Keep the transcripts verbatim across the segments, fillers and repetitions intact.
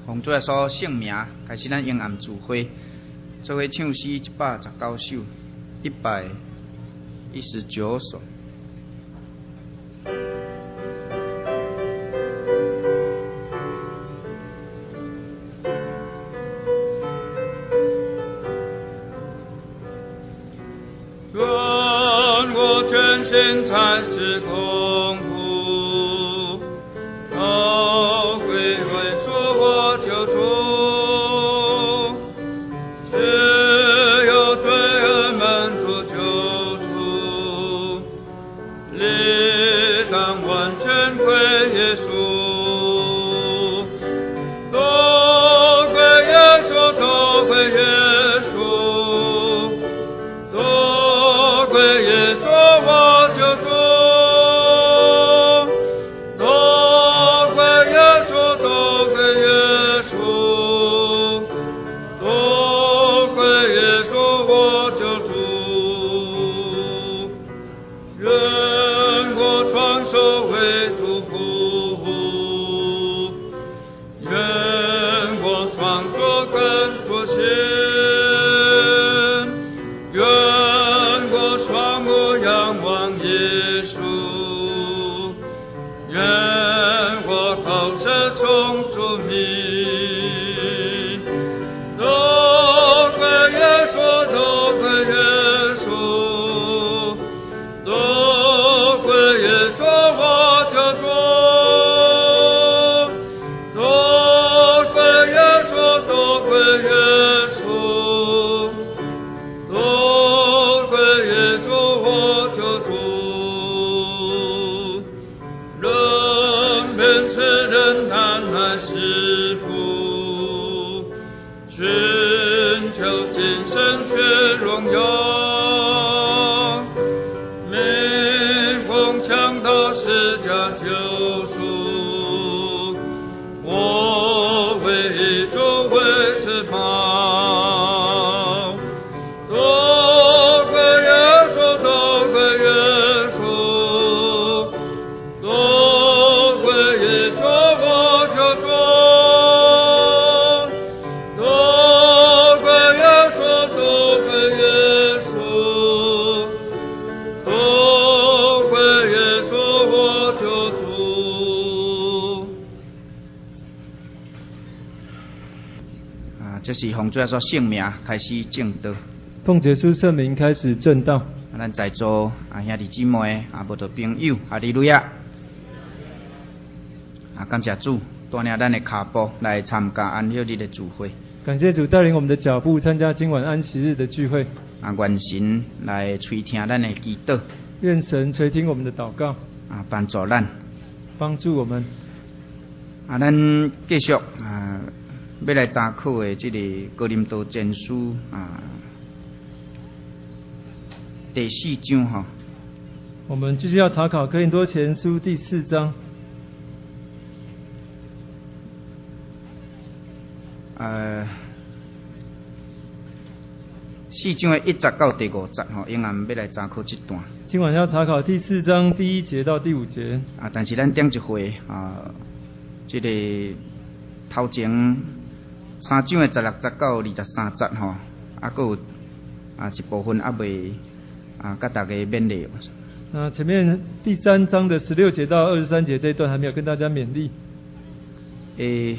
奉主耶稣圣名，开始咱永暗聚会，做伙唱诗一百十九首，一百一十九首。 愿我全心才是空负，都归为主我救主，只有罪恶满足救主，理当完全归耶稣，都归耶稣，都归耶稣，都归耶稣我救主，都归耶稣，都归耶稣，都归耶稣我救主。愿我双手为祝福，愿我双手跟主行，愿我双目仰望耶稣，愿我口舌颂主名，都归耶稣，都归耶稣，都归耶稣我救主，都归耶稣，都归耶稣，都归耶稣我救主。人面是人难来是福，寻求今生学荣耀，明光强盗是家救赎，我为主为至宝，都归耶稣，都归耶稣，都归耶稣我救主，都归耶稣，都归耶稣，都归耶稣我救主。 啊，这是奉主耶稣圣名开始正道。 奉耶稣圣名开始正道。 啊，咱在座啊兄弟姊妹啊，无着朋友，哈利路亚！啊，感谢主带领咱的脚步来参加安息日的聚会。 感谢主带领我们的脚步参加今晚安息日的聚会。 啊，愿神来垂听咱的祈祷， 愿神垂听我们的祷告， 啊，帮助咱。 帮助我们。 啊，咱继续啊，要来查考的这个哥林多前书啊第四章哈。 我们继续要查考哥林多前书第四章。 呃，四章的一节到第五节吼，永远要来查考这段。 今晚要查考第四章第一节到第五节。 啊，但是咱点一回啊，这个头前三章的十六节到二十三节吼，啊，还有啊一部分还未啊，甲大家勉励。 那前面第三章的十六节到二十三节这一段还没有跟大家勉励。 诶。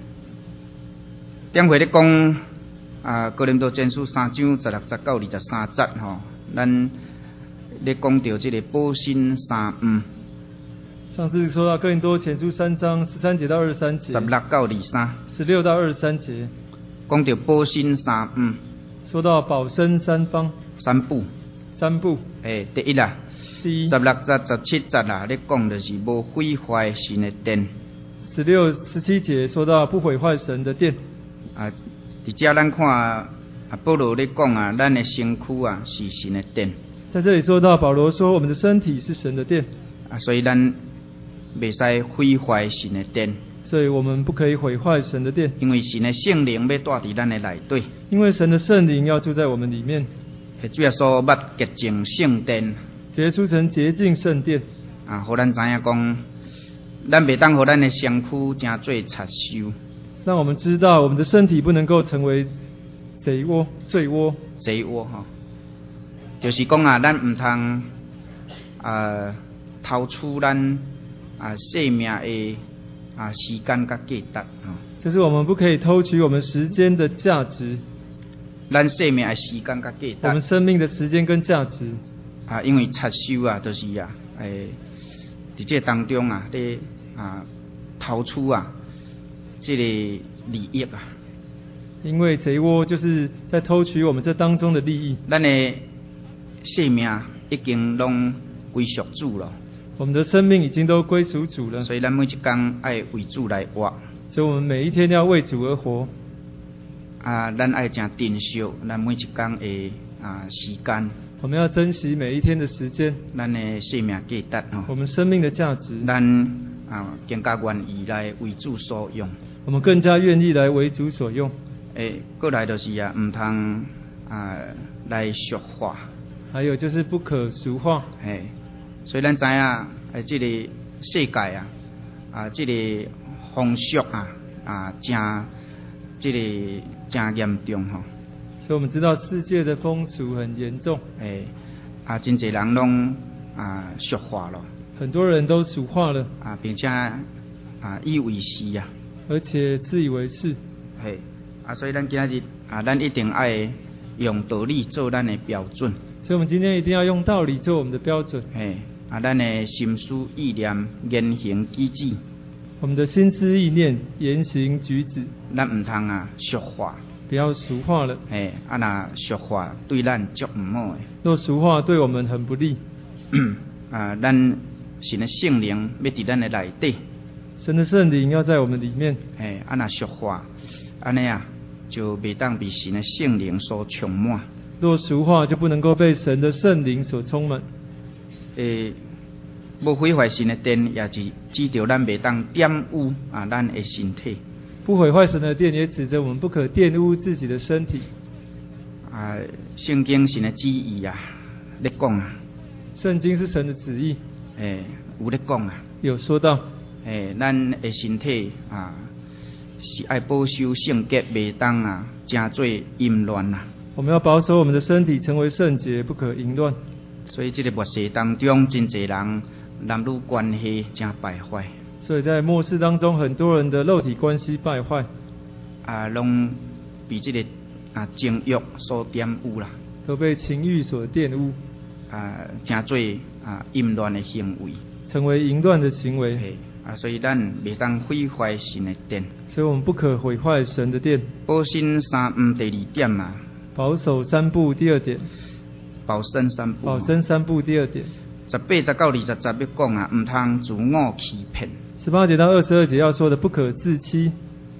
点回咧讲啊，哥林多前书三章十六节到二十三节吼，咱咧讲到这个保身三五。 上次说到哥林多前书三章十三节到二十三节， 十六到二三， 十六到二十三节， 讲到保身三五， 说到保身三方， 三步， 三步。 诶，第一啦， 第一， 十六节、十七节啦，咧讲就是无毁坏神的殿。 十六、十七节说到不毁坏神的殿。 啊，伫遮咱看啊，保罗咧讲啊，咱的身躯啊是神的殿。 在这里说到保罗说，我们的身体是神的殿啊，所以咱袂使毁坏神的殿。 所以我们不可以毁坏神的殿， 因为神的圣灵要住伫咱的内底。 因为神的圣灵要住在我们里面。 主耶稣捌洁净圣殿， 结出成洁净圣殿。 啊，互咱知影讲，咱袂当互咱的身躯真做插修。 让我们知道我们的身体不能够成为贼窝、罪窝。 贼窝吼，就是讲啊，咱唔通啊偷取咱啊生命的啊时间甲价值吼。 就是我们不可以偷取我们时间的价值， 咱生命的时间甲价值。 我们生命的时间跟价值。 啊，因为插手啊，就是啊，诶，伫这当中啊，咧啊偷取啊，这个利益啊。 因为贼窝就是在偷取我们这当中的利益。 咱的生命已经拢归属主了， 我们的生命已经都归属主了， 所以咱每一天爱为主来活。 所以我们每一天要为主而活。 啊，咱爱真珍惜咱每一天的啊时间。 我们要珍惜每一天的时间。 咱的生命价值吼， 我们生命的价值。 咱啊更加愿意来为主所用。 我们更加愿意来为主所用。 诶，过来就是啊，唔通啊来俗化。 还有就是不可俗化。 嘿，所以咱知影，诶，这个世界啊，啊，这个风俗啊，啊，真，这个真严重吼。 所以我们知道世界的风俗很严重。 诶，啊，真侪人拢啊俗化了。 很多人都俗化了。 啊，并且啊以为是啊。 而且自以为是。 嘿。啊，所以咱今仔日啊，咱一定爱用道理做咱的标准。 所以我们今天一定要用道理做我们的标准。 嘿，啊，咱的心思意念、言行举止， 我们的心思意念、言行举止， 咱唔通啊俗化， 不要俗化了。 嘿，啊那俗化对咱足唔好诶。 若俗化对我们很不利。 啊，咱神的圣灵要伫咱的内底。 神的圣灵要在我们里面。 嘿，啊那俗化，安尼啊。就袂当被神的圣灵所充满。 若俗化，就不能够被神的圣灵所充满。 诶，无毁坏神的殿，也是指着咱袂当玷污啊咱的身体。 不毁坏神的殿，也指着我们不可玷污自己的身体。 啊，圣经神的旨意啊，咧讲啊。 圣经是神的旨意。 诶，有咧讲啊。 有说到。 诶，咱的身体啊。是爱保守圣洁，袂当啊，真做淫乱啊。 我们要保守我们的身体，成为圣洁，不可淫乱。 所以，这个末世当中，真侪人男女关系真败坏。 所以在末世当中，很多人的肉体关系败坏， 啊，拢被这个啊情欲所玷污啦， 都被情欲所玷污， 啊，真做啊淫乱的行为， 成为淫乱的行为。 啊，所以咱袂当毁坏神的殿。 所以我们不可毁坏神的殿。 保身三不第二点啊。 保守三不第二点。 保身三不。 保身三不第二点。 十八十到二十节要讲啊，唔通自我欺骗。 十八节到二十二节要说的不可自欺。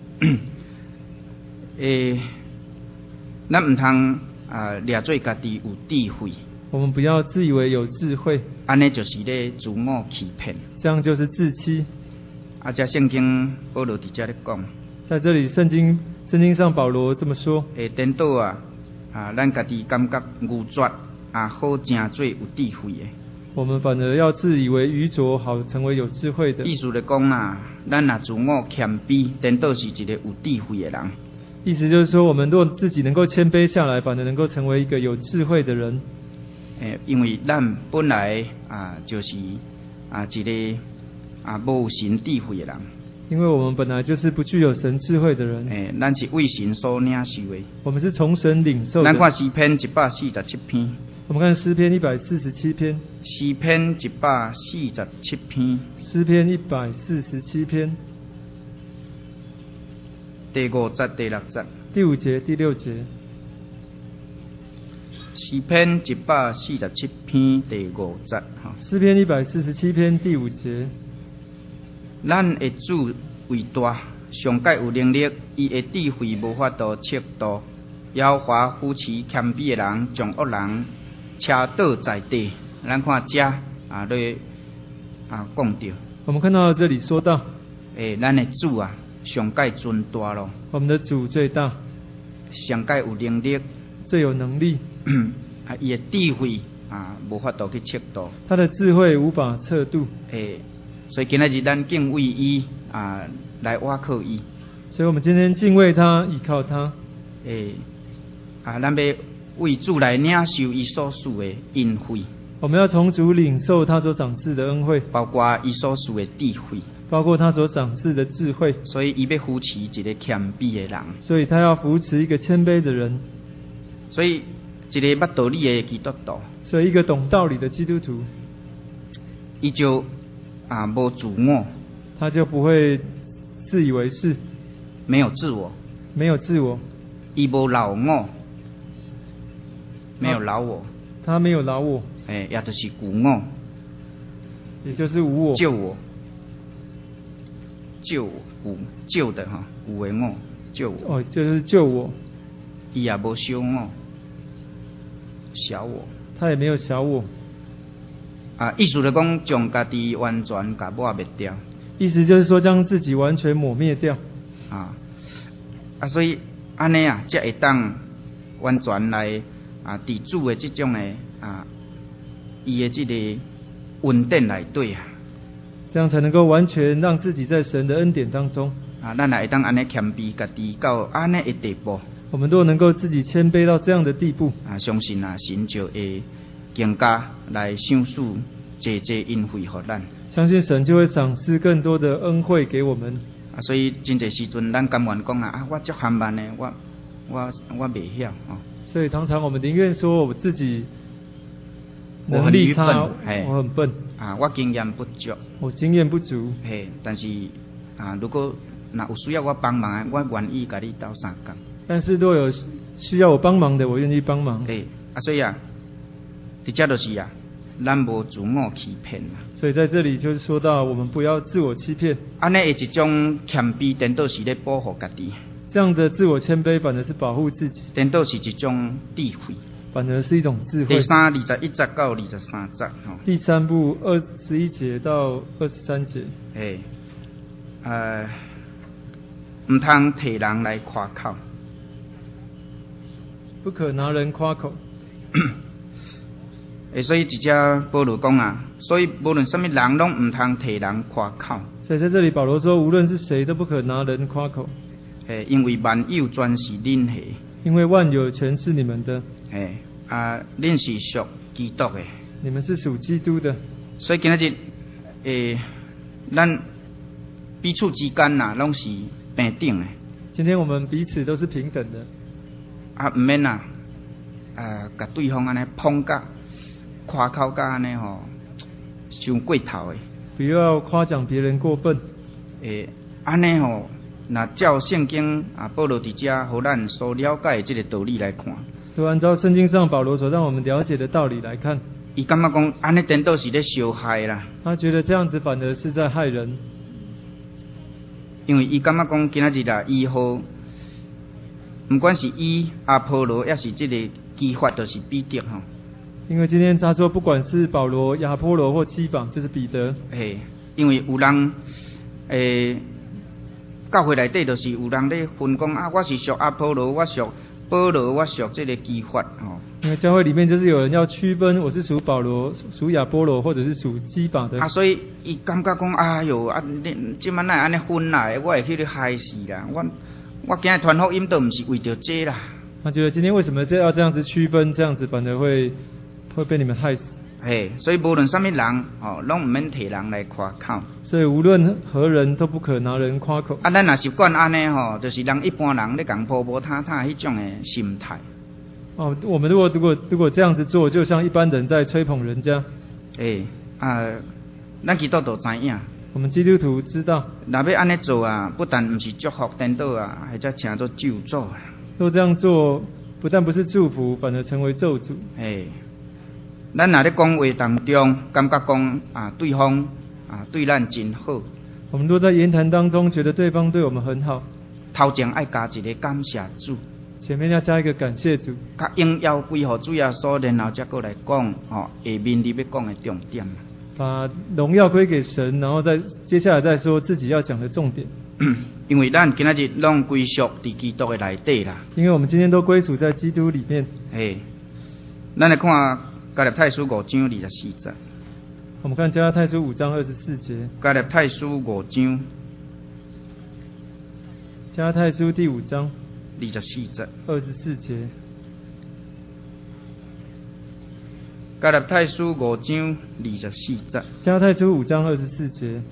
诶，咱唔通啊，掠做家己有智慧。 我们不要自以为有智慧， 安尼就是咧自我欺骗。 这样就是自欺。 啊，这圣经保罗伫遮咧讲， 在这里圣经圣经上保罗这么说： 诶，颠倒啊，啊，咱家己感觉愚拙啊，好真做有智慧的。 我们反而要自以为愚拙，好成为有智慧的。 意思来讲啊，咱若自我谦卑，颠倒是一个有智慧的人。 意思就是说，我们若自己能够谦卑下来，反而能够成为一个有智慧的人。 诶，因为咱本来啊就是啊一个啊无神智慧的人。 因为我们本来就是不具有神智慧的人。 诶，咱是为神所领受的。 我们是从神领受的。 咱看诗篇一百四十七篇。 我们看诗篇一百四十七篇。 诗篇一百四十七篇。 诗篇一百四十七篇。 第五节、第六节。 第五节、第六节。 诗篇一百四十七篇第五节，哈。 诗篇一百四十七篇第五节。 咱的主为大，上界有能力，伊的智慧无法度测度。耶和华扶持谦卑的人，将恶人车倒在地。咱看这啊，咧啊讲到。 我们看到这里说到， 诶，咱的主啊，上界尊大咯。 我们的主最大， 上界有能力， 最有能力。 啊，伊的智慧啊，无法度去测度。 他的智慧无法测度。 诶，所以今仔日咱敬畏伊啊，来倚靠伊。 所所以我们今天敬畏他，依靠他。 诶，啊，咱要为主来领受伊所赐的恩惠， 我们要从主领受他所赏赐的恩惠， 包括伊所赐的智慧。 包括他所赏赐的智慧。 所以伊要扶持一个谦卑的人。 所以他要扶持一个谦卑的人。 所以一个捌道理的基督徒， 所以一个懂道理的基督徒， 伊就啊无自我， 他就不会自以为是， 没有自我， 没有自我， 伊无老我，没有老我， 他没有老我， 诶，也就是故我， 也就是无我， 救我，救故救的哈，有的我救我， 哦，就是救我， 伊也无小我，小我， 他也没有小我。 啊，意思就讲将家己完全甲抹灭掉。 意思就是说将自己完全抹灭掉。 啊，啊，所以安尼啊，才会当完全来啊，伫主的这种的啊，伊的这个恩典内底啊， 这样才能够完全让自己在神的恩典当中。 啊，咱也会当安尼谦卑家己到安尼的地步。 我们都能够自己谦卑到这样的地步。 啊，相信啊，神就会更加来赏赐这这恩惠给咱。 相信神就会赏赐更多的恩惠给我们。 啊，所以真侪时阵，咱甘愿讲啊，啊，我足含慢的，我我我袂晓哦。 所以常常我们宁愿说我自己我能力差， 很我很笨啊，我经验不足， 我经验不足。 嘿，但是啊，如果若有需要我帮忙，我愿意甲你斗相共。 但是若有需要我帮忙的，我愿意帮忙。 嘿，啊，所以啊，伫遮就是啊，咱无自我欺骗啦。 所以在这里就是说到，我们不要自我欺骗。 安尼的一种谦卑，颠倒是咧保护家己。 这样的自我谦卑，反而是保护自己。 颠倒是一种智慧。 反而是一种智慧。 第三二十一节到二十三节吼。 第三部二十一节到二十三节。 嘿，呃，唔通摕人来夸口。 不可拿人夸口。 诶，所以直接保罗讲啊，所以无论什么人拢唔通摕人夸口。 所以在这里保罗说，无论是谁都不可拿人夸口。 诶，因为万有全是恁的。 因为万有全是你们的。 诶，啊，恁是属基督的。 你们是属基督的。 所以今仔日，诶，咱彼此之间呐，拢是平等的。 今天我们彼此都是平等的。 啊，毋免啊，呃，甲对方安尼捧甲、夸口甲安尼吼，伤过头的。 不要夸奖别人过分。 诶，安尼吼，那照圣经啊，保罗伫遮，互咱所了解的这个道理来看。 就按照圣经上保罗所让我们了解的道理来看。 伊感觉讲，安尼颠倒是咧伤害啦。 他觉得这样子反而是在害人。 因为伊感觉讲，今仔日啊，伊好。不管是伊阿波罗，也是这个基法，都是彼得吼。 因为今天他说，不管是保罗、亚波罗或基法，就是彼得。 嘿，因为有人诶，教会内底就是有人咧分讲啊，我是属阿波罗，我属保罗，我属这个基法吼。 因为教会里面就是有人要区分，我是属保罗、属亚波罗，或者是属基法的。 啊，所以伊感觉讲，哎哟，啊，你即摆哪安尼分来，我会去你害死啦，我。我今日传福音都唔是为着这啦。 他觉得今天为什么这要这样子区分，这样子反而会会被你们害死。 嘿，所以无论什么人，哦，拢唔免摕人来夸口。 所以无论何人都不可拿人夸口。 啊，咱若习惯安尼吼，就是人一般人咧讲婆婆他他迄种诶心态。 哦，我们如果如果如果这样子做，就像一般人在吹捧人家。 诶，啊，咱基督徒知影。 我们基督徒知道， 若要安尼做啊，不但唔是祝福颠倒啊，还则成做咒诅啊。 若这样做，不但不是祝福，反而成为咒诅。 诶，咱若咧讲话当中，感觉讲啊，对方啊对咱真好。 我们若在言谈当中觉得对方对我们很好， 头前爱加一个感谢主， 前面要加一个感谢主， 甲应邀归互主耶稣，然后才过来讲哦，下面你要讲的重点。 把荣耀归给神，然后再接下来再说自己要讲的重点。 因为咱今仔日拢归属伫基督的内底啦。 因为我们今天都归属在基督里面。 嘿，咱来看加勒太书五章二十四节。 我们看加拉太书五章二十四节。 加勒太书五章加太书第五章二十四节。 二十四节。 加拉太书五章二十四节。 加太书五章二十四节。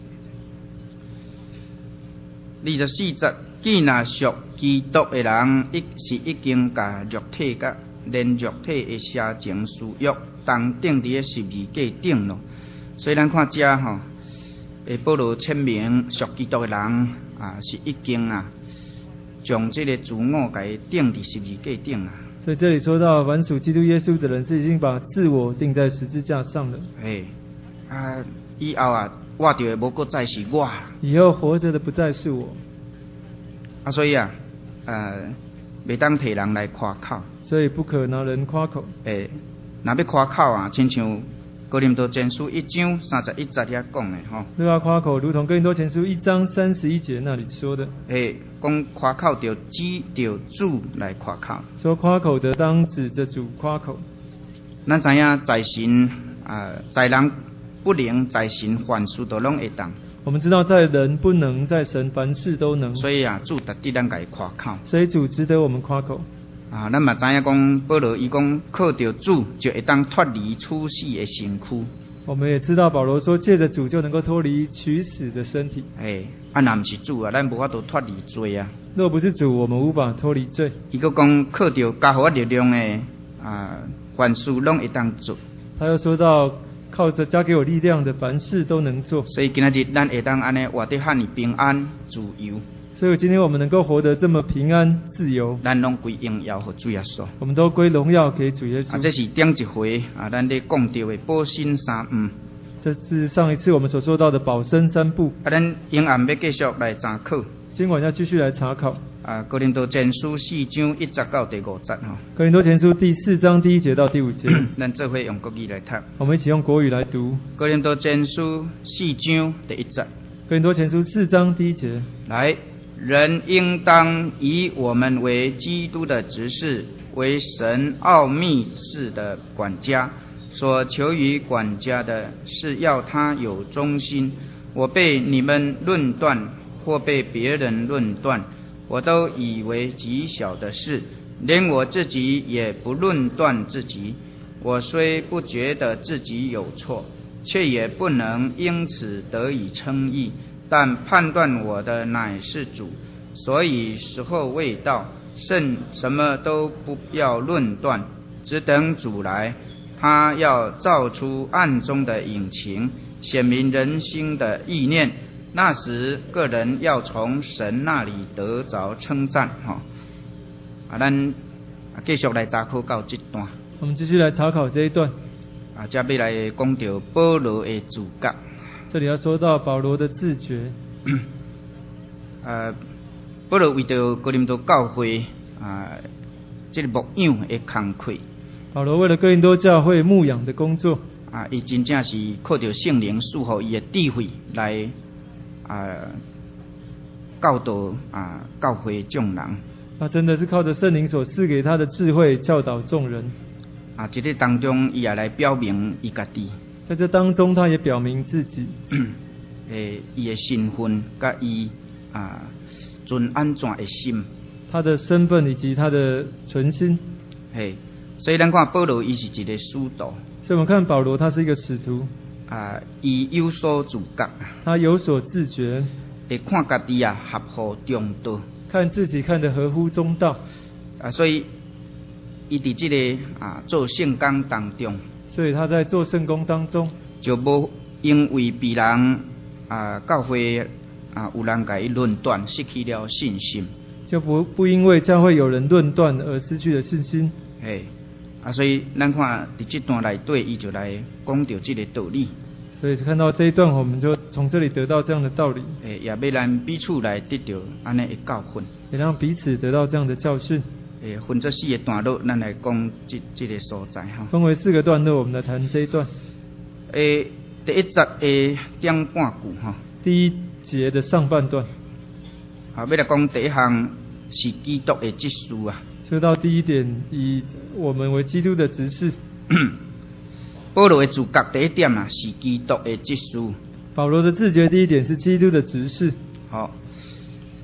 二十四节，既那属基督的人，亦是已经甲肉体甲连肉体的邪情私欲，当钉伫十字架顶咯。所以咱看遮吼，诶，保罗签名属基督的人啊，是已经啊，将这个自我甲伊钉伫十字架顶啊。 所以这里说到，凡属基督耶稣的人，是已经把自我钉在十字架上了。 嘿，啊，以后啊，活着的无搁再是我。 以后活着的不再是我。 啊，所以啊，呃，袂当摕人来夸口。 所以不可拿人夸口。 诶，若要夸口啊，亲像哥林多前书一章三十一节遐讲的吼。 若要夸口，如同哥林多前书一章三十一节那里说的。 诶，讲夸口着指着主来夸口。 说夸口的当指着主夸口。 咱知影在神啊、呃，在人不能，在神凡事都拢会当。 我们知道，在人不能，在神凡事都能。 所以啊，主值得咱家夸口。 所以主值得我们夸口。 啊，咱嘛知影讲，保罗伊讲靠着主就会当脱离处死的身躯。 我们也知道保罗说，借着主就能够脱离取死的身体。 诶，啊，若毋是主啊，咱无法度脱离罪啊。 若不是主，我们无法脱离罪。 伊佫讲靠着加互我力量的啊，凡事拢会当做。 他又说到，靠着加给我力量的，凡事都能做。 所以今仔日咱会当安尼活得遐尼平安自由。 所以今天我们能够活得这么平安自由， 咱拢归荣耀给主耶稣。 我们都归荣耀给主耶稣。 啊，这是顶一回啊，咱咧讲到的保身三五。 这是上一次我们所说到的保身三步。 啊，咱明暗要继续来查考。 今晚要继续来查考。 啊，哥林多前书四章一节到第五节吼。 哥林多前书第四章第一节到第五节。 咱这回用国语来读。 我们一起用国语来读。 哥林多前书四章第一节。 哥林多前书四章第一节。 来。人应当以我们为基督的执事，为神奥秘事的管家。所求于管家的是要他有忠心。我被你们论断，或被别人论断，我都以为极小的事，连我自己也不论断自己。我虽不觉得自己有错，却也不能因此得以称义。但判断我的乃是主，所以时候未到，甚什么都不要论断，只等主来。他要照出暗中的隐情，显明人心的意念。那时个人要从神那里得着称赞。哈，啊，咱继续来查考到这段。 我们继续来查考这一段。 啊，接要来讲到保罗的自觉。 这里要说到保罗的自觉。 呃，保罗为着哥林多教会啊，这个牧养的工课。 保罗为了哥林多教会牧养的工作。 啊，伊真正是靠着圣灵赐予伊的智慧来啊教导啊教会众人。 他真的是靠着圣灵所赐给他的智慧教导众人。 啊，这个当中伊也来表明伊家己。 在这当中，他也表明自己， 诶，伊的身份，甲伊啊存安怎的心， 他的身份以及他的存心。 嘿，所以咱看保罗，伊是一个使徒。 所以我们看保罗，他是一个使徒。 啊，伊有所自觉， 他有所自觉， 会看家己啊合乎中道， 看自己看得合乎中道。 啊，所以伊伫这个啊做圣工当中。 所以他在做圣工当中， 就无因为别人啊教会啊有人甲伊论断，失去了信心， 就不不因为教会有人论断而失去了信心。 嘿，啊，所以咱看伫这段内底，伊就来讲到这个道理。 所以看到这一段，我们就从这里得到这样的道理。 诶，也要咱彼此来得到安尼的教训， 也让彼此得到这样的教训。 诶，分做四个段落，咱来讲这这个所在哈。 分为四个段落，我们来谈这一段。 诶，第一节诶点半句哈。 第一节的上半段。 啊，要来讲第一项是基督的职事啊。 说到第一点，以我们为基督的执事。 保罗的自觉第一点啊，是基督的职事。 保罗的自觉第一点是基督的执事。 好。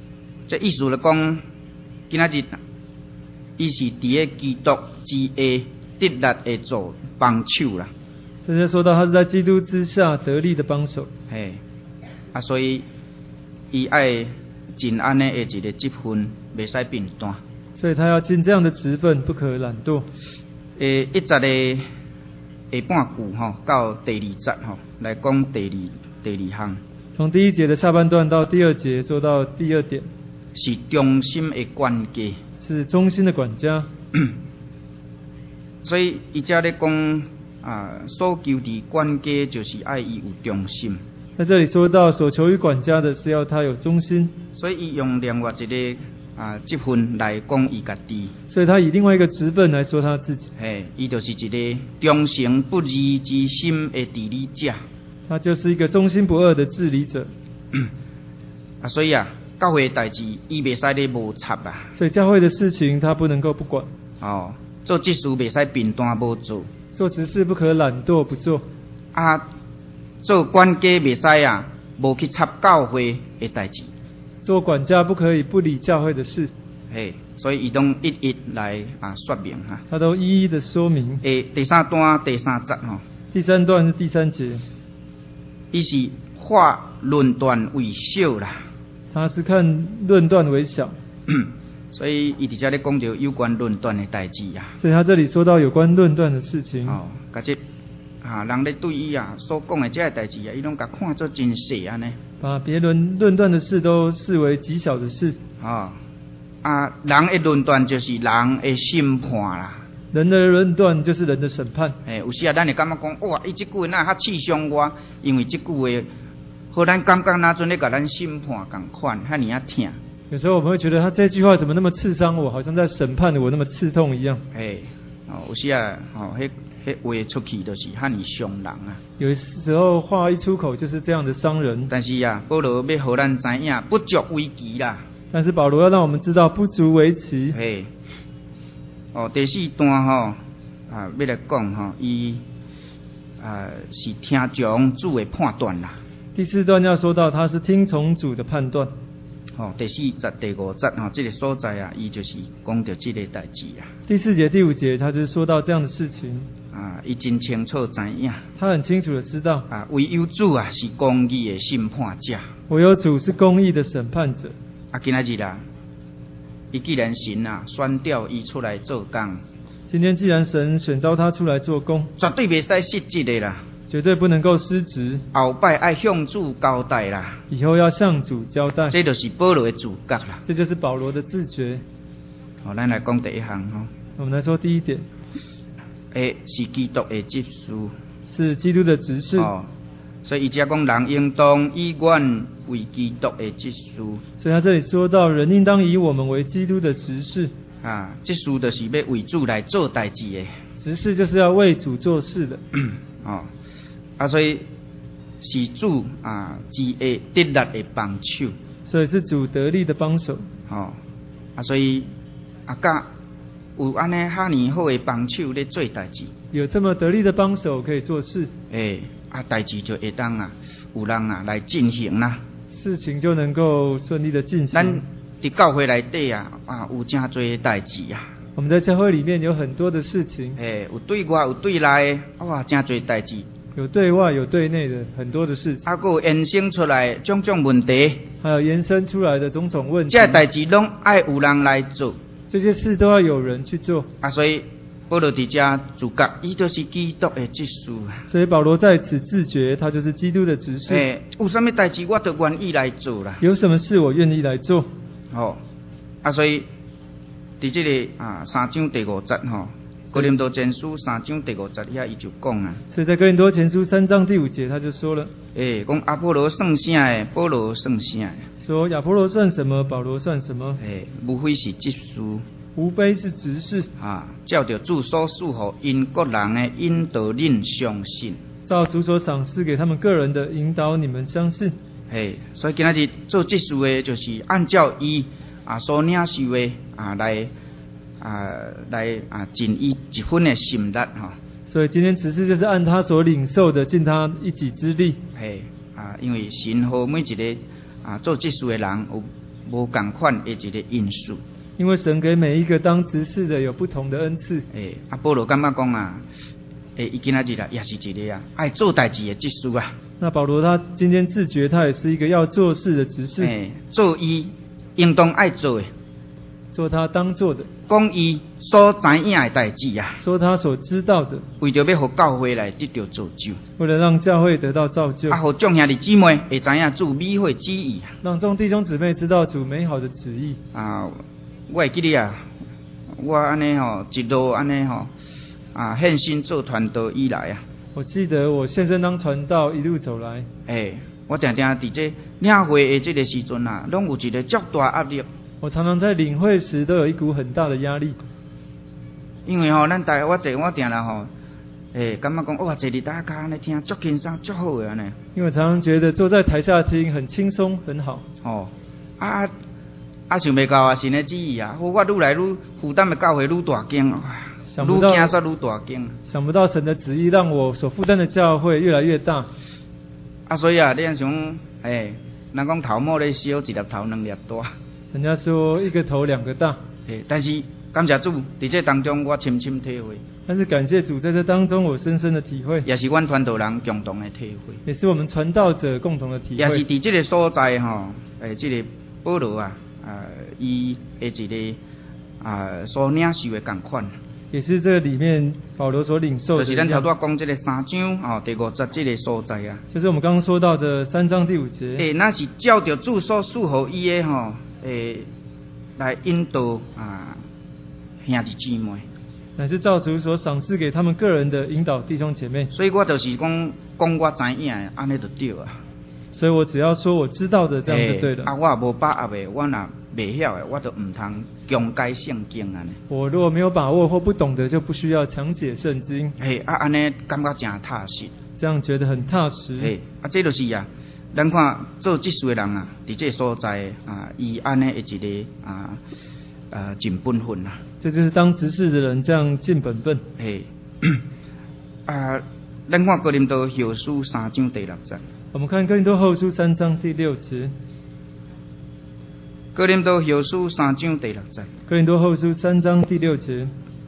这意思就讲，今仔日伊是伫个基督之下得力的做帮手啦。 这就说到他是在基督之下得力的帮手。 嘿，啊，所以伊爱尽安尼的一个积分，袂使变单。 所以他要尽这样的职分，不可懒惰。 诶，一节的下半句吼，到第二节吼，来讲第二第二项。 从第一节的下半段到第二节，说到第二点， 是忠心的管家， 是忠心的管家。 所以伊遮咧讲啊，所求的管家就是爱伊有忠心。 在这里说到所求于管家的是要他有忠心， 所以伊用另外一个啊积分来讲伊家己。 所以他以另外一个职分来说他自己。 嘿，伊就是一个忠诚不二之心的治理者。 他就是一个忠心不二的治理者。 啊，所以啊，教会的代志伊袂使咧无插啊。 所以教会的事情他不能够不管。 哦，做执事袂使变单无做。 做执事不可懒惰不做。 啊，做管家袂使啊，无去插教会的代志。 做管家不可以不理教会的事。 嘿，所以伊拢一一来啊说明哈。 他都一一的说明。 诶，第三段第三节吼。 第三段是第三节。 伊是化论断为小啦。 他是看论断为小。 所以伊伫遮咧讲到有关论断的代志啊。 所以他这里说到有关论断的事情。 哦，甲这啊人咧对伊啊所讲的这个代志啊，伊拢甲看做真细安尼。 把别人论断的事都视为极小的事。 哦，啊，人的论断就是人的审判啦。 人的论断就是人的审判。 诶，有时啊，咱会感觉讲，哇，伊即句话哪较刺伤我，因为即句话，互咱感觉若阵咧甲咱审判共款，遐尔啊疼。 有时候我们会觉得他这句话怎么那么刺伤我，好像在审判我那么刺痛一样。 诶，哦，有时啊，吼，迄迄话出去就是遐尔伤人啊。 有时候话一出口就是这样的伤人。 但是啊，保罗要互咱知影，不足为奇啦。 但是保罗要让我们知道，不足为奇。 嘿。哦，第四段吼、哦、啊，要来讲吼，伊啊是听从主的判断啦。 第四段要说到，他是听从主的判断。 哦，第四节、第五节吼，这个所在啊，伊就是讲到这个代志啊。 第四节、第五节，他就是说到这样的事情。 啊，伊真清楚知影。 他很清楚的知道。 啊，唯有主啊是公义的审判者。 唯有主是公义的审判者。 啊，今仔日啦。伊既然神啊选调伊出来做工， 今天既然神选召他出来做工， 绝对袂使失职的啦， 绝对不能够失职。 后摆爱向主交代啦， 以后要向主交代。 这就是保罗的自觉啦， 这就是保罗的自觉。 好，咱来讲第一项吼。 我们来说第一点， 诶，是基督的执事， 是基督的执事。 哦，所以伊只讲人应当以愿为基督的执事。 所以他这里说到，人应当以我们为基督的执事。 啊，执事就是要为主来做代志的。 执事就是要为主做事的。 哦，啊，所以是主啊之下得力的帮手。 所以是主得力的帮手。 哦，啊，所以啊，甲有安尼哈尼好的帮手咧做代志。 有这么得力的帮手可以做事。 诶，啊，代志就会当啊，有人啊来进行啦。 事情就能够顺利的进行。 咱伫教会内底啊，啊有真多代志啊。 我们在教会里面有很多的事情。 诶，有对外有对内，哇，真多代志。 有对外有对内的很多的事情。 啊，还有衍生出来种种问题。 还有延伸出来的种种问题。 这代志拢爱有人来做。 这些事都要有人去做。 啊，所以保罗伫遮自觉，伊就是基督的执事。 所以保罗在此自觉，他就是基督的执事。 诶，有什么代志我都愿意来做啦。 有什么事我愿意来做。 哦，啊，所以伫这个啊三章第五节吼，哥林多前书三章第五节遐伊就讲啊。 所以在哥林多前书三章第五节他就说了。 诶，讲阿波罗算啥诶？保罗算啥诶？ 说亚波罗算什么？保罗算什么？ 诶，无非是执事。 无非是执事啊，照着主所赐予因各人的引导，恁相信。 照主所赏赐给他们个人的引导，你们相信。 嘿，所以今仔日做执事的，就是按照伊啊所领受的啊来啊来啊尽伊一分的心力哈。 所以今天执事就是按他所领受的，尽他一己之力。 嘿啊，因为神和每一个啊做执事的人有无共款的一个因素。 因为神给每一个当执事的有不同的恩赐。 诶，啊，保罗感觉讲啊，诶，伊今仔日啊，也是一个啊，爱做代志的执事啊。 那保罗他今天自觉他也是一个要做事的执事， 诶，做伊应当爱做的， 做他当做的， 讲伊所知影的代志啊， 说他所知道的， 为着要互教会来得到造就， 为了让教会得到造就， 啊，互众兄弟姊妹会知影主美好的旨意啊。 让众弟兄姊妹知道主美好的旨意。 啊，我会记得啊，我安尼吼一路安尼吼啊，献身做传道以来啊， 我记得我献身当传道一路走来， 诶，我定定伫这领会的这个时阵啊，拢有一个足大压力。 我常常在领会时都有一股很大的压力， 因为吼，咱大我坐我定啦吼，诶，感觉讲哇，坐伫大家安尼听，足轻松，足好诶安尼。 因为我常常觉得坐在台下听很轻松很好。 哦，啊啊，想袂到啊，神的旨意啊，我愈来愈负担的教会愈大间，哇，愈惊煞愈大间。 想不到神的旨意让我所负担的教会越来越大。 啊，所以啊，你想，诶，人讲头毛咧小，一粒头两粒大。 人家说一个头两个大。 诶，但是感谢主，伫这当中我深深体会。 但是感谢主，在这当中我深深的体会， 也是阮传道人共同的体会， 也是我们传道者共同的体会。 也是伫这个所在吼，诶，这个保罗啊，啊，伊的一个啊所领受的共款。 也是这个里面保罗所领受的， 就是咱头拄讲这个三章哦，第五节这个所在啊， 就是我们刚刚说到的三章第五节。 诶，那是照着主所赐予伊的吼，诶，来引导啊兄弟姊妹， 乃是照主所赏赐给他们个人的引导弟兄姐妹。 所以我就是讲，讲我知影的，安尼就对啊。 所以我只要说我知道的，这样就对了。 啊，我也无把握的，我若袂晓的，我就唔通强解圣经安尼。 我如果没有把握或不懂得，就不需要强解圣经。 嘿，啊，安尼感觉真踏实。 这样觉得很踏实。 嘿，啊，这就是啊，咱看做执事的人啊，伫这所在啊，伊安尼的一个啊，呃，尽本分啊。 这就是当执事的人这样尽本分。 嘿，啊，咱看哥林多后书三章第六节。 我们看哥林多后书三章第六节。 哥林多后书三章第六节。 哥林多后书三章第六节。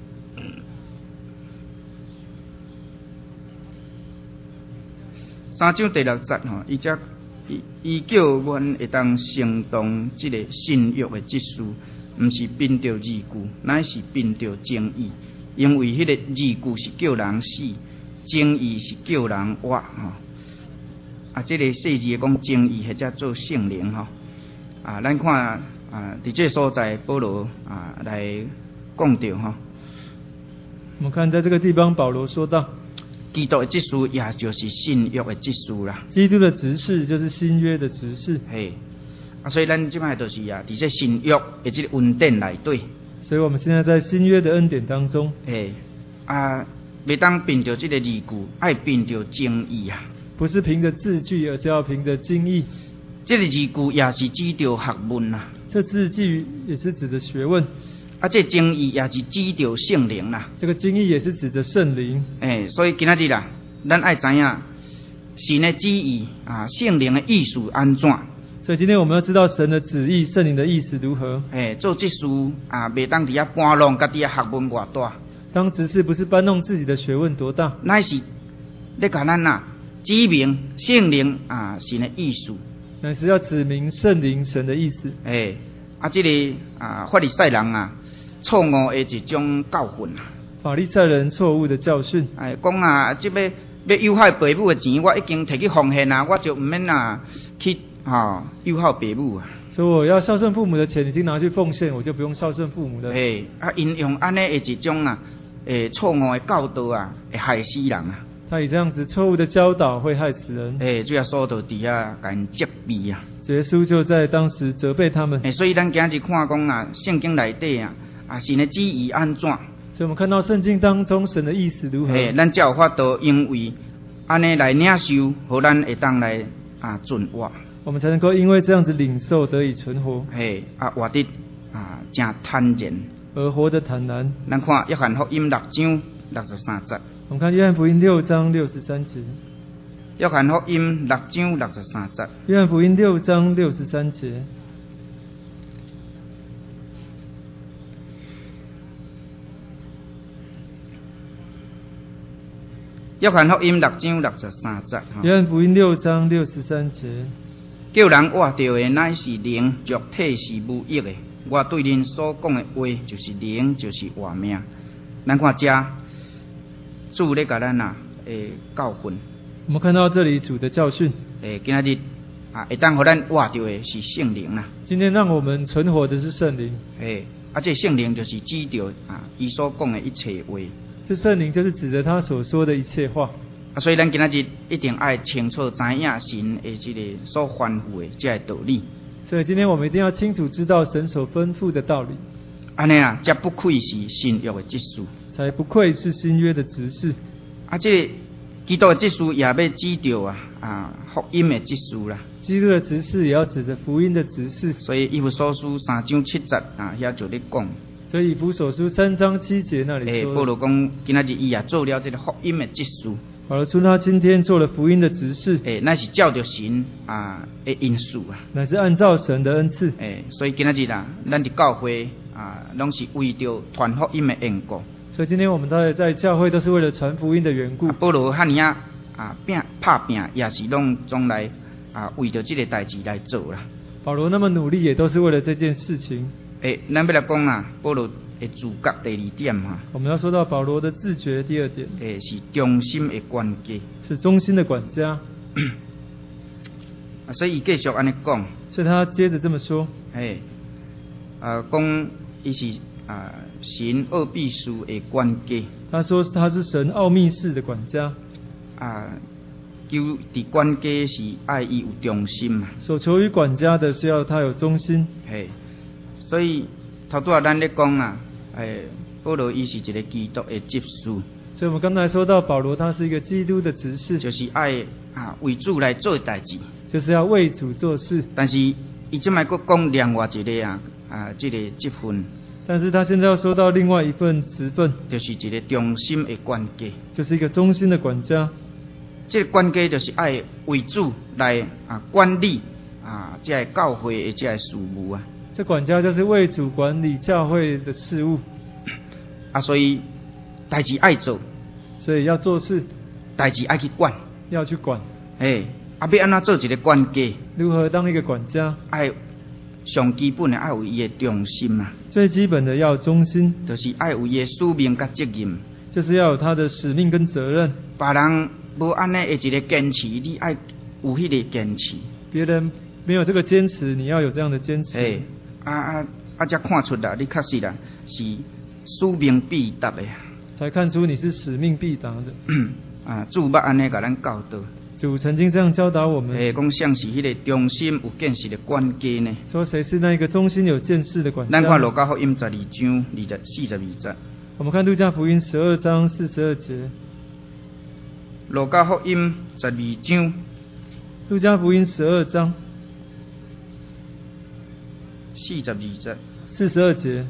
三章第六节吼，伊只伊伊叫阮会当承当即个信约的执事，毋是凭着字句，乃是凭着正义。因为迄个字句是叫人死，正义是叫人活吼。啊，即、这个细字讲正义，或者做圣灵吼。啊，咱看啊，伫这所在保罗啊来讲着吼。 我们看在这个地方，保罗说到， 基督的执事也就是信约的执事啦。 基督的执事就是新约的执事。 嘿，啊，所以咱即摆就是啊，伫这新约的即个恩典内底。 所以我们现在在新约的恩典当中。 嘿，啊，袂当凭着即个字句，爱凭着正义啊。 不是凭着字句，而是要凭着经义。 这个字句也是指着学问啊。 这字句也是指的学问。 啊，这正义也是指着圣灵啦。 这个经义也是指着圣灵。 诶，所以今仔日啦，咱爱知影神的旨意啊，圣灵的意思安怎？ 所以今天我们要知道神的旨意、圣灵的意思如何。 诶，做执事啊，袂当伫遐搬弄家己的学问偌大。 当执事不是搬弄自己的学问多大， 乃是咧甲咱啊指明圣灵啊神的意思。 乃是要指明圣灵神的意思。 诶，啊，这个啊法利赛人啊，错误的一种教训啊。 法利赛人错误的教训。 哎，讲啊，即要要诱害父母的钱，我已经摕去奉献啊，我就毋免啊去啊诱害父母啊。 所以我要孝顺父母的钱已经拿去奉献，我就不用孝顺父母了。 诶，啊，因用安尼的一种啊，诶错误的教导啊，会害死人啊。 他以这样子错误的教导会害死人。 诶，主要说到底下甲因责备啊。 耶稣就在当时责备他们。 诶，所以咱今日看讲啊，圣经内底啊，啊神的旨意安怎？ 所以我们看到圣经当中神的意思如何？ 诶，咱才有法度因为安尼来领受，互咱会当来啊存活。 我们才能够因为这样子领受得以存活。 嘿，啊活得啊真坦然， 而活得坦然。 咱看约翰福音六章六十三节。 我们看约翰福音六章六十三节。 约翰福音六章六十三节。 约翰福音六章六十三节。 约翰福音六章六十三节， 约翰福音六章六十三节， 叫人活着的乃是灵，肉体是无益的。我对恁所讲的话，就是灵，就是活命。咱看这主咧甲咱啊诶教训。 我们看到这里主的教训。 诶，今仔日啊，会当互咱活着的是圣灵啦。 今天让我们存活的是圣灵。 诶，啊，这圣灵就是指着啊，伊所讲的一切话。 这圣灵就是指着他所说的一切话。 啊，所以咱今仔日一定爱清楚知影神的这个所吩咐的这个道理。 所以今天我们一定要清楚知道神所吩咐的道理。 安尼啊，才不愧是新约的执事， 才不愧是新约的执事。 啊，这个基督的执事也要指着啊啊福音的执事啦。 基督的执事也要指着福音的执事。 所以以弗所书三章七节啊，遐就咧讲。 所以以弗所书三章七节那里说， 诶，保罗讲今仔日伊也做了这个福音的执事。 保罗说他今天做了福音的执事。 诶，那是照着神啊的因素啊。 乃是按照神的恩赐。 诶，所以今仔日啊，咱伫教会啊，拢是为着传福音的缘故。 所以今天我们大家在教会都是为了传福音的缘故。 啊、保罗汉尼啊啊拼拍拼，也是拢总来啊为着这个代志来做啦。 保罗那么努力，也都是为了这件事情。 诶，咱要来讲啊，保罗的自觉第二点哈。 我们要说到保罗的自觉第二点。 诶，是忠心的管家。 是忠心的管家。 啊，所以伊继续安尼讲。 所以他接着这么说。 诶，啊，讲伊是啊神奥秘事的管家。 他说他是神奥秘事的管家。 啊，求伫管家是爱伊有忠心嘛。 所求于管家的是要他有忠心。 嘿。所以头拄仔咱咧讲啊，诶，保罗伊是一个基督的执事。 所以我们刚才说到保罗他是一个基督的执事， 就是爱啊为主来做代志， 就是要为主做事。 但是伊即摆佫讲另外一个啊啊，这个职分。 但是他现在要说到另外一份职分， 就是一个忠心的管家， 就是一个忠心的管家。 这个管家就是爱为主来啊管理啊这个教会的这个事务啊。 这管家就是为主管理教会的事务啊，所以代志爱做， 所以要做事， 代志爱去管， 要去管。 哎，啊，要安怎做一个管家？ 如何当一个管家？ 爱上基本的爱有伊的忠心啊。 最基本的要忠心， 就是爱有伊的使命甲责任， 就是要有他的使命跟责任。 别人无安尼的一个坚持，你爱有迄个坚持。 别人没有这个坚持，你要有这样的坚持。 哎。啊啊啊！才看出啦，你确实啦，是使命必达的， 才看出你是使命必达的。 啊，主捌安尼甲咱教导。 主曾经这样教导我们。 诶，讲像是迄个忠心有见识的管家呢。 说谁是那个忠心有见识的管家？ 咱看路加福音十二章二十四十二节。 我们看路加福音十二章四十二节。 路加福音十二章。 路加福音十二章。 四十二节， 四十二节。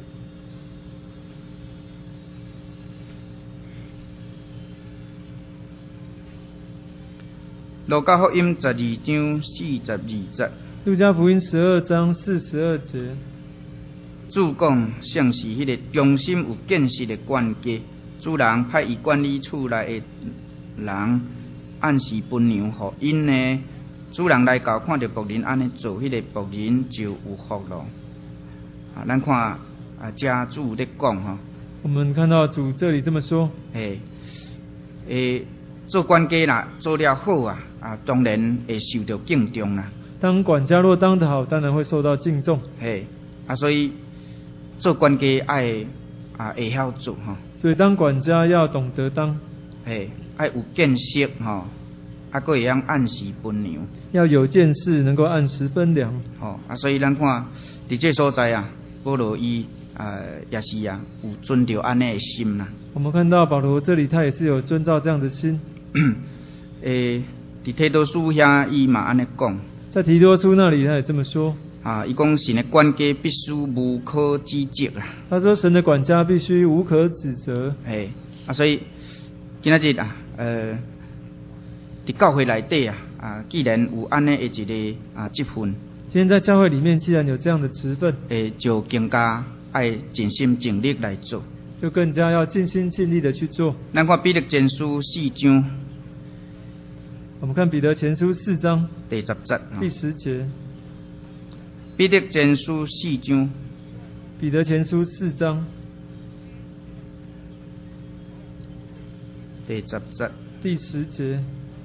路加福音十二章四十二节。 路加福音十二章四十二节。 主讲像是迄个忠心有见识的管家，主人派伊管理厝内的人，按时分粮互因呢。主人来到，看到仆人安尼做，迄、那个仆人就有福咯。啊，咱看啊，家主咧讲吼。 我们看到主这里这么说。 诶，诶，做管家啦，做了好啊，啊，当然会受到敬重啦。 当管家若当得好，当然会受到敬重。 嘿，啊，所以做管家爱啊会晓做吼。 所以当管家要懂得当。 嘿，爱有见识吼。啊，佫会晓按时分粮， 要有见识，能够按时分粮。 吼、哦、啊，所以咱看伫这所在啊，保罗伊啊也是啊有遵照安尼的心啦。 我们看到保罗这里，他也是有遵照这样的心。 诶，伫提多书遐伊嘛安尼讲， 在提多书那里他也这么说。 啊，伊讲神的管家必须无可指责啊。 他说神的管家必须无可指责。 诶，啊，所以今仔日啊，呃。伫教会内底啊，啊，既然有安尼的一个啊职分， 今天在教会里面，既然有这样的职分， 诶，就更加爱尽心尽力来做， 就更加要尽心尽力的去做。 咱看彼得前书四章我们看彼得前书四章第十节， 第十节。 彼得前书四章， 彼得前书四章第十节， 第十节。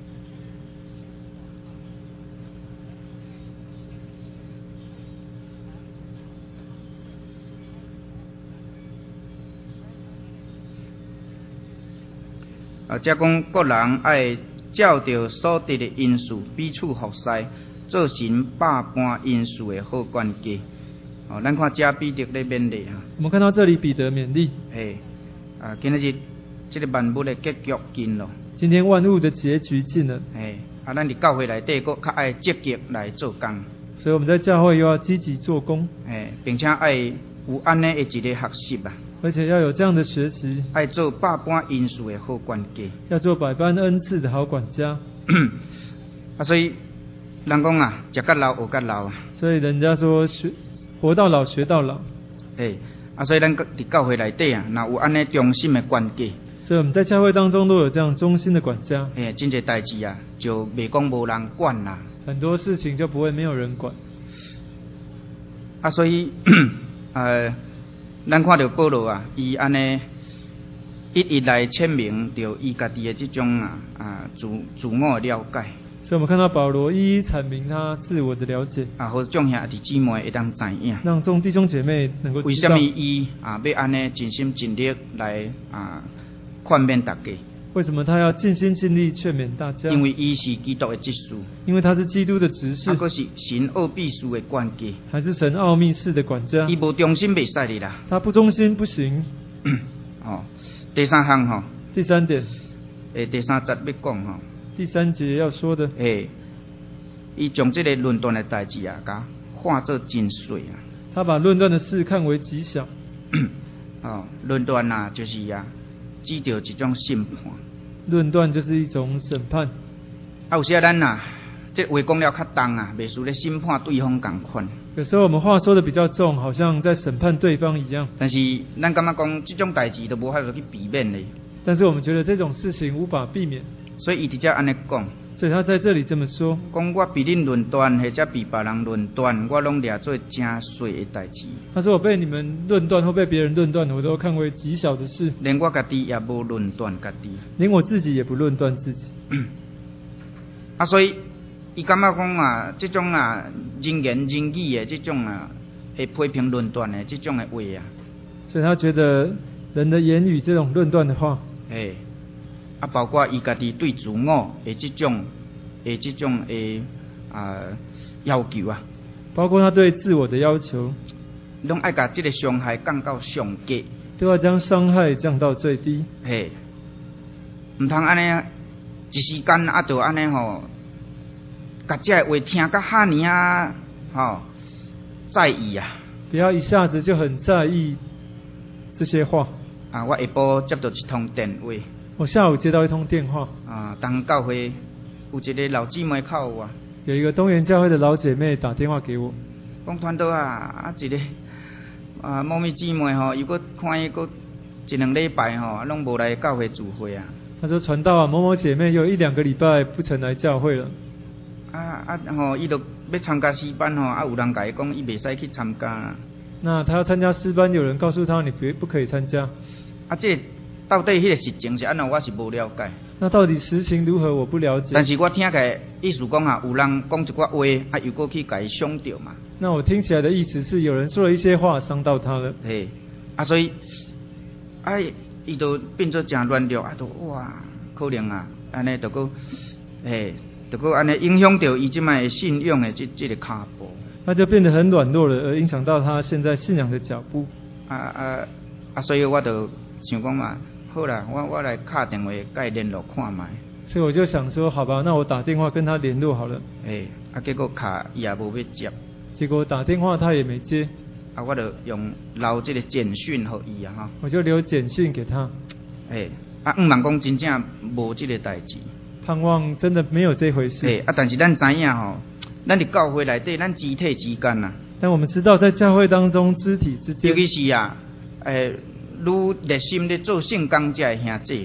啊，即讲各人爱照着所得的因素彼此服侍，做神百般因素的好管家。哦，咱看这彼得咧勉励哈。 我们看到这里，彼得勉励。 嘿，啊，今日这个万物的结局近咯。 今天万物的结局近了。 嘿，啊，咱伫教会内底，佫较爱积极来做工。 所以我们在教会又要积极做工。 嘿，并且爱有安尼的一个学习啊。 而且要有这样的学习， 爱做百般因素的好管家， 要做百般恩赐的好管家。 啊，所以人讲啊，食甲老学甲老啊。 所以人家说学活到老学到老。 诶，啊，所以咱伫教会内底啊，若有安尼忠心的管家， 所以我们在教会当中都有这样忠心的管家。 诶，真侪代志啊，就袂讲无人管啦。 很多事情就不会没有人管。 啊，所以呃。咱看到保罗啊，伊安尼一一来阐明着伊家己的这种啊啊自自我的了解。 所以我们看到保罗一一阐明他自我的了解， 啊，互众兄弟姊妹会当知影， 让众弟兄姐妹能够知道为什么伊啊要安尼尽心尽力来啊劝勉大家。 为什么他要尽心尽力劝勉大家？ 因为伊是基督的执事， 因为他是基督的执事， 啊，佫是神奥秘事的管家， 还是神奥秘事的管家。 伊无忠心袂使的啦， 他不忠心不行。 哦，第三项吼， 第三点， 诶，第三节要讲吼， 第三节要说的， 诶，伊将这个论断的代志啊，甲化作真水啊。 他把论断的事看为极小。 哦，论断啊，就是啊，指着一种审判。 论断就是一种审判。 啊，有时咱啊，这话讲了较重啊，袂输咧审判对方共款。 有时候我们话说的比较重，好像在审判对方一样。 但是咱感觉讲这种代志都无法度去避免的。 但是我们觉得这种事情无法避免。 所以伊直接安尼讲。 所以他在这里这么说： 讲我被恁论断，或者被别人论断，我拢掠做正水的代志。 他说我被你们论断或被别人论断，我都看为极小的事。 连我家己也无论断家己， 连我自己也不论断自己。 啊，所以伊感觉讲啊，这种啊人言人语的这种啊，会批评论断的这种的话啊， 所以他觉得人的言语这种论断的话， 诶。啊，包括伊家己对自我的这种、的这种的啊要求啊， 包括他对自我的要求， 拢爱把这个伤害降到上低， 都要将伤害降到最低。 嘿，唔通安尼一时间啊，就安尼吼，甲这个话听甲哈尼啊，吼在意啊， 不要一下子就很在意这些话。 啊，我下晡接到一通电话。 我下午接到一通电话， 啊，东教会有一个老姊妹靠我， 有一个东园教会的老姐妹打电话给我， 讲传道啊，啊一个啊某咪姊妹吼，伊佫看伊佫一两礼拜吼，拢无来教会聚会啊。 他说传道啊，某某姐妹有一两个礼拜不曾来教会了。 啊啊吼，伊就要参加诗班吼，啊有人甲伊讲，伊袂使去参加啦。 那他要参加诗班，有人告诉他你别不可以参加。 啊，这個、到底迄个实情是安怎？我是无了解。 那到底实情如何？我不了解。 但是我听起来意思讲啊，有人讲一寡话，啊又过去甲伊伤着嘛。 那我听起来的意思是，有人说了一些话伤到他了。 嘿，啊所以，啊伊就变做真乱了，啊都哇，可能啊，安尼就个，嘿，就个安尼影响到伊即摆的信仰的即即个脚步。 那就变得很软弱了，而影响到他现在信仰的脚步。 啊啊啊！所以我就想讲嘛，好啦，我我来打电话甲伊联络看卖。 所以我就想说，好吧，那我打电话跟他联络好了。 诶，啊，结果卡伊也无要接。 结果打电话他也没接。 啊，我就用留这个简讯给伊啊哈。 我就留简讯给他。 诶，啊，毋茫讲真正无这个代志。 盼望真的没有这回事。 诶，啊，但是咱知影吼，咱伫教会内底，咱肢体之间呐。 但我们知道，在教会当中，肢体之间， 尤其是啊，诶，愈热心咧做圣工者的兄弟。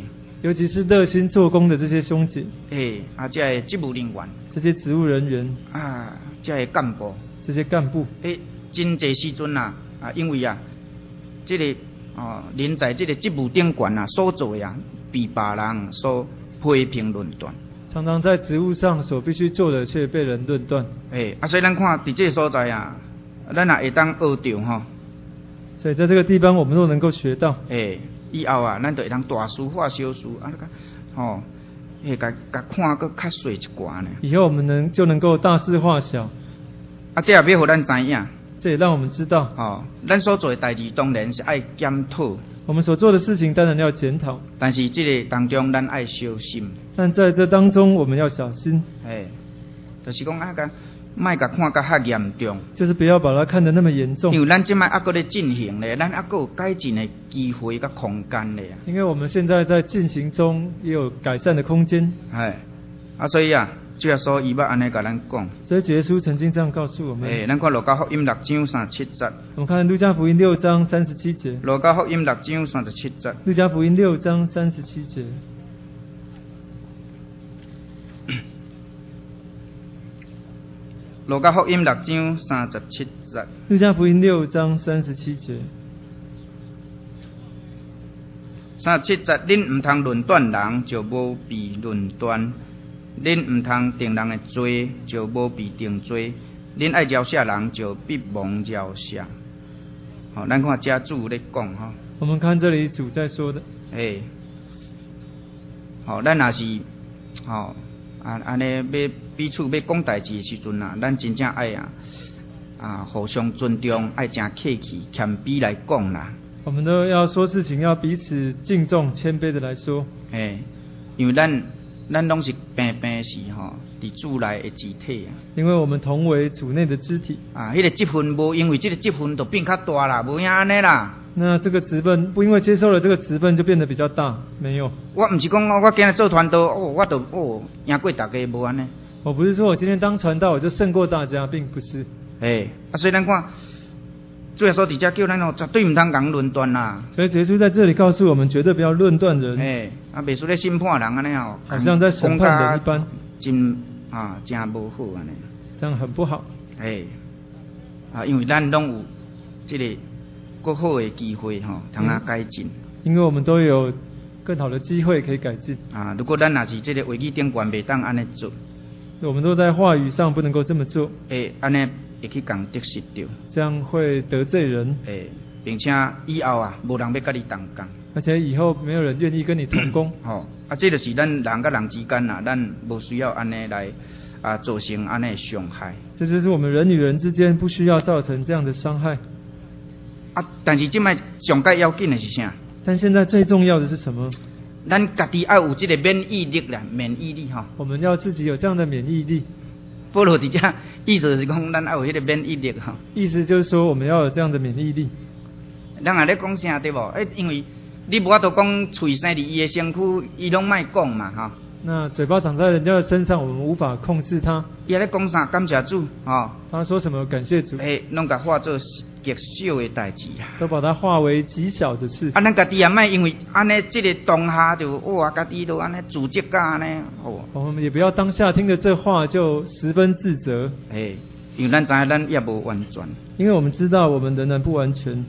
尤其是热心做工的这些兄姐， 诶，啊，这些职务人员， 这些职务人员， 啊，这些干部， 这些干部， 诶，真侪时阵啊，啊，因为啊，这个哦，人在这个职务顶悬啊，所做的啊，被别人所批评论断。 常常在职务上所必须做的，却被人论断。 诶，啊，所以咱看伫这个所在啊，咱也会当学着吼。 所以在这个地方，我们都能够学到。 诶，以后啊，咱就会当大事化小事，啊，那个吼，诶，甲甲看搁较细一寡呢。 以后我们能就能够大事化小。 啊，这也要互咱知影。 这也让我们知道， 哦，咱所做的代志当然是爱检讨。 我们所做的事情当然要检讨， 但是这个当中咱爱小心。 但在这当中我们要小心。 诶，就是讲啊个，莫甲看甲较严重。 就是不要把它看得那么严重。 因为咱即摆还搁咧进行咧，咱还搁有改进的机会甲空间咧。 因为我们现在在进行中，也有改善的空间。 哎，啊，所以啊，主耶稣伊捌安尼甲咱讲。 所以主耶稣曾经这样告诉我们。 诶，咱看路加福音六章三十七节。 我们看路加福音六章三十七节。 路加福音六章三十七节。 路加福音六章三十七节。 路加福音六章三十七节。 路加福音六章三十七节。 三十七节，恁毋通论断人，就无被论断；恁毋通定人的罪，就无被定罪；恁爱饶赦人，就必蒙饶赦。好，咱看家主咧讲哈。 我们看这里主在说的。 诶，好，咱若是好。啊，安尼要彼此要讲代志的时阵啊，咱真正爱啊啊，互相尊重，爱真客气、谦卑来讲啦。 我们都要说事情，要彼此敬重、谦卑的来说。 诶，因为咱咱拢是平平是吼，伫主内的肢体啊。 因为我们同为主内的肢体。 啊，迄、那个积分无因为这个积分就变较大啦，无影安尼啦。 那这个职分不因为接受了这个职分就变得比较大，没有。 我唔是讲我今日做传道，哦，我就哦赢过大家无安尼。 我不是说我今天当传道我就胜过大家，并不是。 诶，啊，所以咱看，主耶稣伫遮叫咱哦，绝对唔通讲论断啦。 所以耶稣在这里告诉我们，绝对不要论断人。 诶，啊，袂输咧审判人安尼哦， 好像在审判人一般， 真啊真无好安尼。 这样很不好。 诶，啊，因为咱拢有这个。更好的机会吼，通啊改进。 因为我们都有更好的机会可以改进。 啊，如果咱若是这个话语顶悬袂当安尼做， 我们都在话语上不能够这么做。 诶，安尼会去讲得失掉。 这样会得罪人。 诶，并且以后啊，无人要甲你同工。 而且以后没有人愿意跟你同工。 吼、啊，这就是咱人甲人之间啊，咱无需要安尼来啊造成安尼的伤害。 这就是我们人与人之间不需要造成这样的伤害。 啊，但是即摆上界要紧的是啥？ 但现在最重要的是什么？ 咱家己要有这个免疫力啦，免疫力哈。 我们要自己有这样的免疫力。 保罗伫遮意思是讲，咱要有迄个免疫力哈。 意思就是说，我们要有这样的免疫力。 咱也咧讲啥对无？诶，因为你无法度讲喙生伫伊的身躯，伊拢莫讲嘛哈。 那嘴巴长在人家的身上，我们无法控制它。 伊咧讲啥？感谢主吼。 他说什么？感谢主。 诶，拢甲化做极小的代志啦。 都把它化为极小的事。 啊，咱家己也莫因为安尼，这个当下就哇，家己都安尼自责甲安尼哦。 我们也不要当下听着这话就十分自责。 诶，因为咱知影咱也无完全。 因为我们知道我们仍然不完全。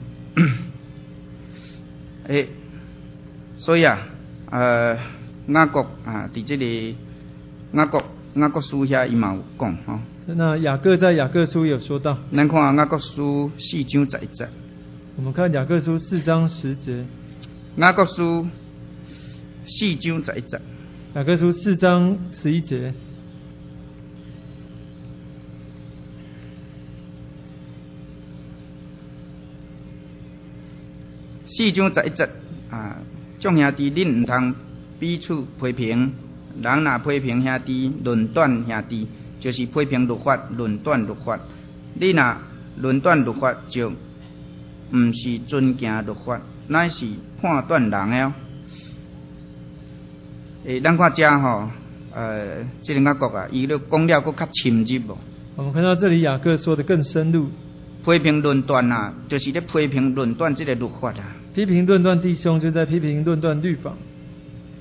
诶，所以啊，呃。雅各啊，伫这里雅各雅各书遐伊嘛有讲吼。 那雅各在雅各书有说到。 咱看雅各书四章十一节。 我们看雅各书四章十节。 雅各书四章十一节。 雅各书四章十一节。 四章十一节啊，众兄弟，恁毋通彼此批评，人若批评兄弟、论断兄弟，就是批评律法、论断律法。你若论断律法，就毋是尊敬律法，乃是判断人的哦。诶，咱看遮吼，呃，这个雅各啊，伊咧讲了佫较深入无？ 我们看到这里雅各说的更深入。 批评论断啊，就是咧批评论断这个律法啊。 批评论断弟兄，就在批评论断律法。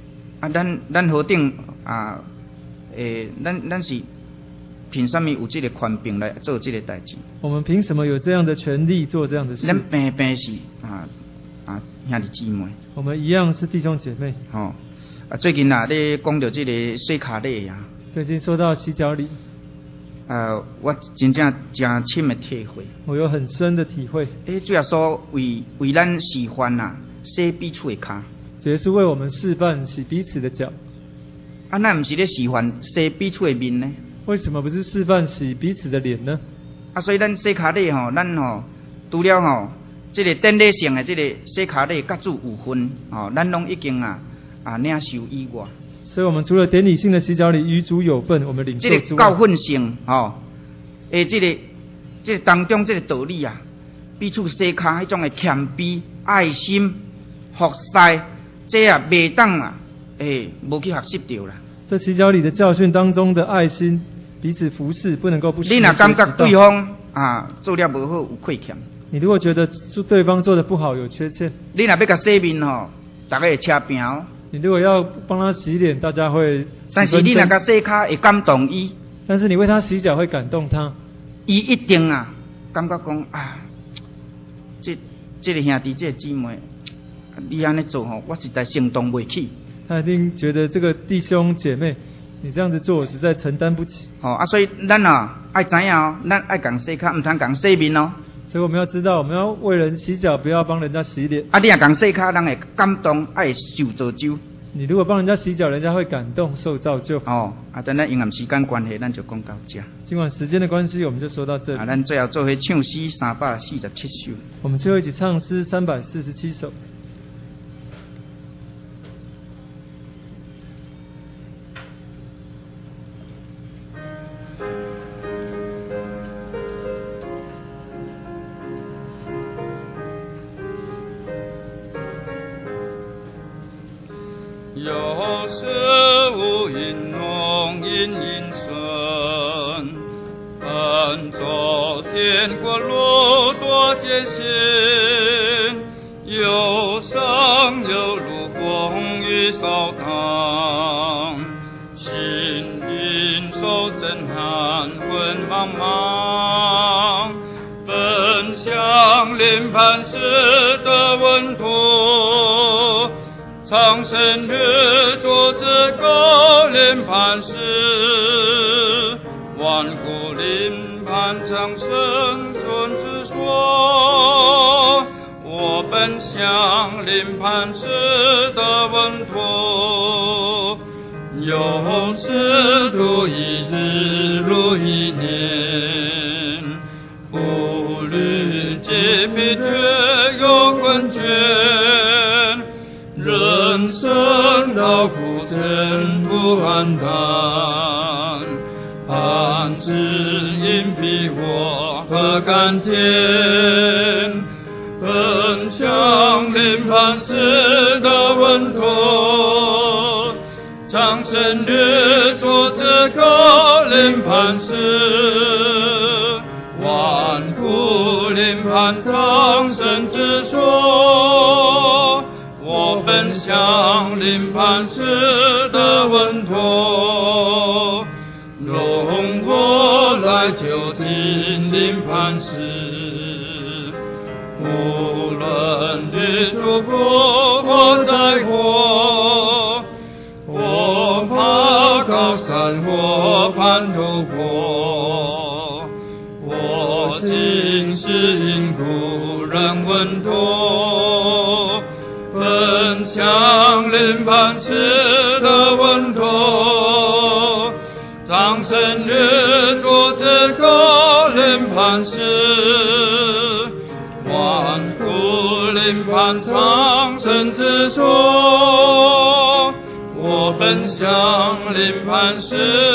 啊，咱咱何等啊？诶，咱咱是凭什么有这个权柄来做这个代志？ 我们凭什么有这样的权利做这样的事？ 咱平平是啊啊兄弟姊妹， 我们一样是弟兄姐妹。 吼、哦、啊，最近啊咧讲到这个洗脚礼啊， 最近说到洗脚礼， 呃，我真正真深的体会。 我有很深的体会。 诶，主要说为为咱示范啊，洗彼此的脚。 主要是为我们示范洗彼此的脚。 啊，那不是咧示范洗彼此的面呢？ 为什么不是示范洗彼此的脸呢？ 啊，所以咱洗脚礼吼，咱吼除了吼，这个典礼性的这个洗脚礼甲主有分，吼，咱拢已经啊啊领受以外。 所以我们除了典礼性的洗脚礼与主有份，我们领受之外， 这个教训性吼，诶，这个这个当中这个道理啊，彼此洗脚迄种的谦卑、爱心、服侍，这啊袂当啊，诶，无去学习到啦。 这洗脚礼的教训当中的爱心。彼此服侍不能够不。 你若感觉对方啊做了不好有亏欠， 你如果觉得对方做的不好有缺陷， 你若要甲洗面吼，大家会车平哦。 你如果要帮他洗脸，大家会。 但是你若甲洗脚会感动伊， 但是你为他洗脚会感动他， 伊一定啊感觉讲啊，这这个兄弟这个姊妹，你安尼做吼，我实在行动袂起。 他一定觉得这个弟兄姐妹。你这样子做，我实在承担不起。 哦啊，所以咱啊爱知影哦，咱爱讲洗脚，唔通讲洗面哦。 所以我们要知道，我们要为人洗脚，不要帮人家洗脸。 啊，你若讲洗脚，人会感动，爱受造就。 你如果帮人家洗脚，人家会感动，受造就。 哦，啊，等咱因为时间关系，咱就讲到这。 今晚时间的关系，我们就说到这里。 啊，咱最后做伙唱诗三百四十七首。 我们最后一起唱诗三百四十七首。 有时无因浓荫阴深，奔走天国路多艰险，有上有路风雨扫荡，心灵受震撼魂茫茫，奔向临磐石的稳妥，苍生日作之高临磐石，万古临磐长生存之说，我奔向临磐石的稳妥，有时度一日如一年，步履皆疲倦又困倦，人生劳苦真不黯淡，盼只因彼我何甘甜，奔向临磐石的稳妥，长生日作之高临磐石，万古临磐长生之说，我奔向临磐石的稳妥，容我来就近临磐石，无论日出复或灾祸，或爬高山或攀陡坡，我今是因故人稳妥，奔向临磐石的稳妥，长生日作之高临磐石，万古临磐长生之说，我奔向临磐石